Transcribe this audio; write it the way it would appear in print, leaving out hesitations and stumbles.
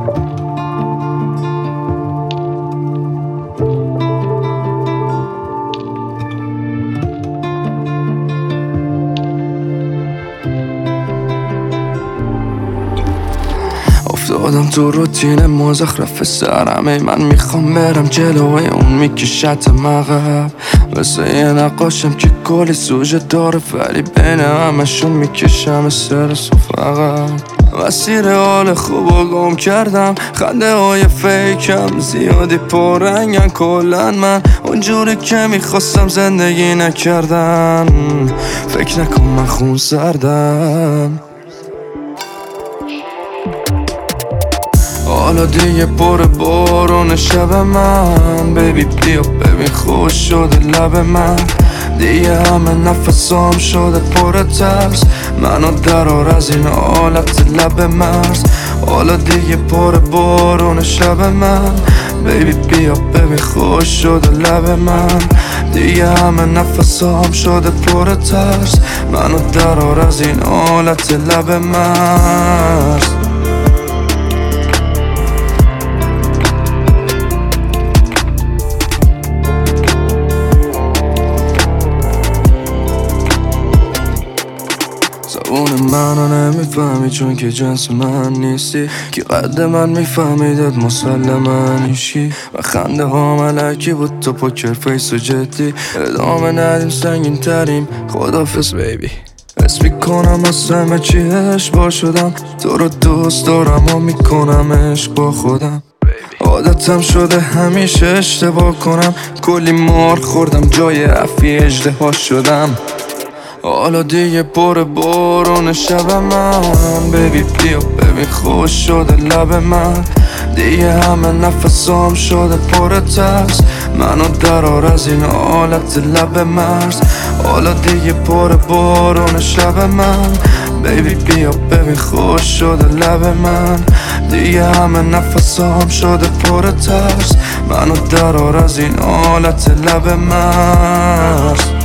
افتادم تو روتین مزخرف سرمه، من میخوام برم جلوی اون میکشت مقب، مثل یه نقاشم که کلی سوژه داره ولی بین همشون میکشم استرس و فقط مسیر حال خوب و گم کردم، خنده های فیکم زیادی پررنگن، کلن من اونجوری که میخواستم زندگی نکردن، فکر نکن من خون سردم. حالا دیگه پر بارون شب من، بیبی بیا ببین خوش شده لب من، دیگه همه نفسام شده پر ترس، منو درار از این حالت لب مرز. حالا دیگه پر بارون شب من، بیبی بیا ببین خوش شده لب من، دیگه همه نفسام شده پر ترس، منو درار از این حالت لب مرز. زبون منو نمیفهمی چون که جنس من نیستی، که قد من میفهمیدت مسلما نیشی، و خنده ها ملکی بود تو پوکر فیس و جدی، ادامه ندیم سنگین تریم خدافظ بیبی. حس میکنم از همه چی اشباه شدم، تو رو دوست دارم و میکنم عشق با خودم، عادتم شده همیشه اشتباه کنم، کلی مار خوردم جای عفی اژدها شدم. حالا دیگه پر بارون شب من، بیبی بیا ببین خوش شده لب من، دیگه همه نفسام شده پر ترس، منو درار از این حالت لب مرز. حالا دیگه پر بارون شب من، بیبی بیا ببین خوش شده لب من، دیگه همه نفسام شده پر ترس، منو درار از این حالت لب مرز.